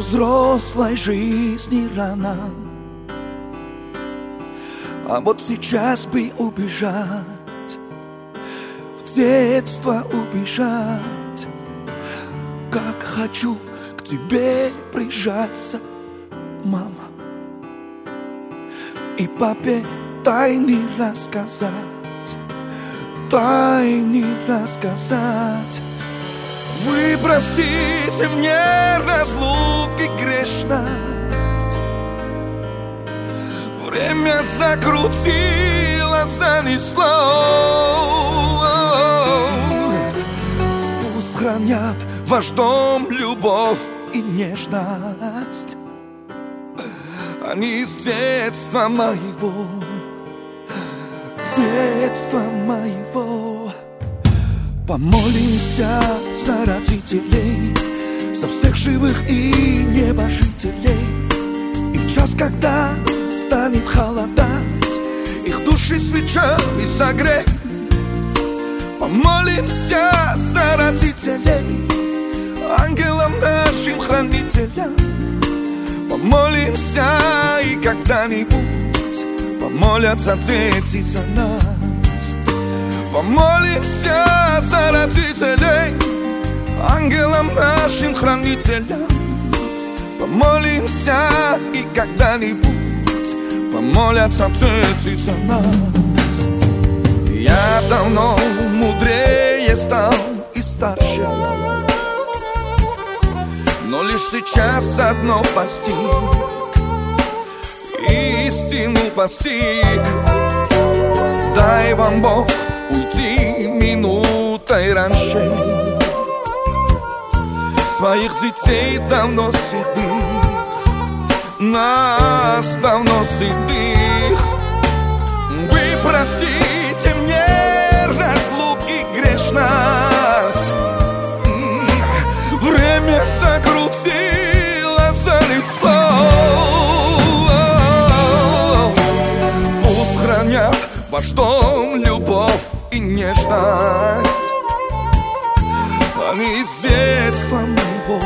взрослой жизни рано, а вот сейчас бы убежать, в детство убежать. Как хочу к тебе прижаться, мама, и папе тайны рассказать, тайны рассказать. Вы простите мне разлуки грешность, время закрутило, занесло. Пусть хранят ваш дом любовь и нежность, они с детства моего, детства моего. Помолимся за родителей, за всех живых и небожителей. И в час, когда станет холодать, их души свечами согрей. Помолимся за родителей, ангелам нашим хранителям. Помолимся, и когда-нибудь помолятся дети за нас. Помолимся за родителей, ангелам нашим хранителям. Помолимся, и когда-нибудь помолятся дети за нас. Я давно мудрее стал и старше, но лишь сейчас одно постиг, истину постиг. Дай вам Бог уйти минутой раньше, своих детей давно седых, нас давно седых. Вы простите мне разлуки грешность, время закрутило, занесло. Пусть хранят ваш дом любовь и нежность, они с детства моего,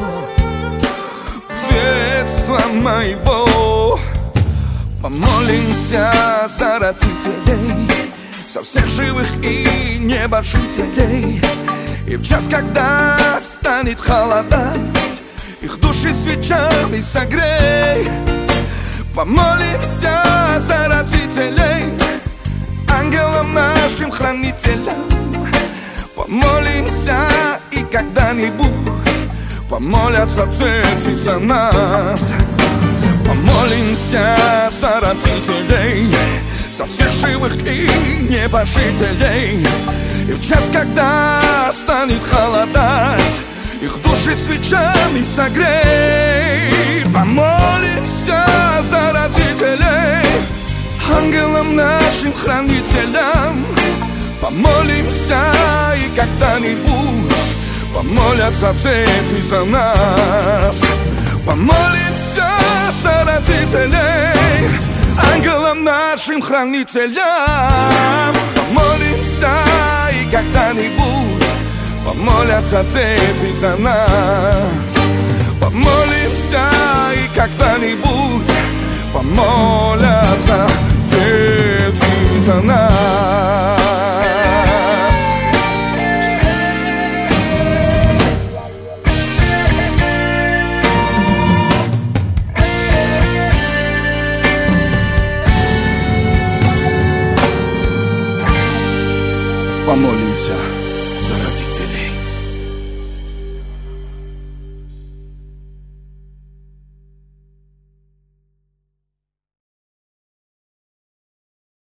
детства моего. Помолимся за родителей, за всех живых и небожителей. И в час, когда станет холодать, их души свечами согрей. Помолимся за родителей, ангелам нашим хранителям. Помолимся, и когда-нибудь помолятся дети за нас. Помолимся за родителей, за всех живых и небожителей. И в час, когда станет холодать, их души свечами согрей. Помолимся за родителей, ангелам нашим хранителям. Помолимся, и когда-нибудь помолятся дети за нас. Помолимся за родителей, ангелам нашим хранителям. Помолимся, и когда-нибудь помолятся дети за нас. Помолимся, и когда-нибудь помолятся дети за нас. Помолимся.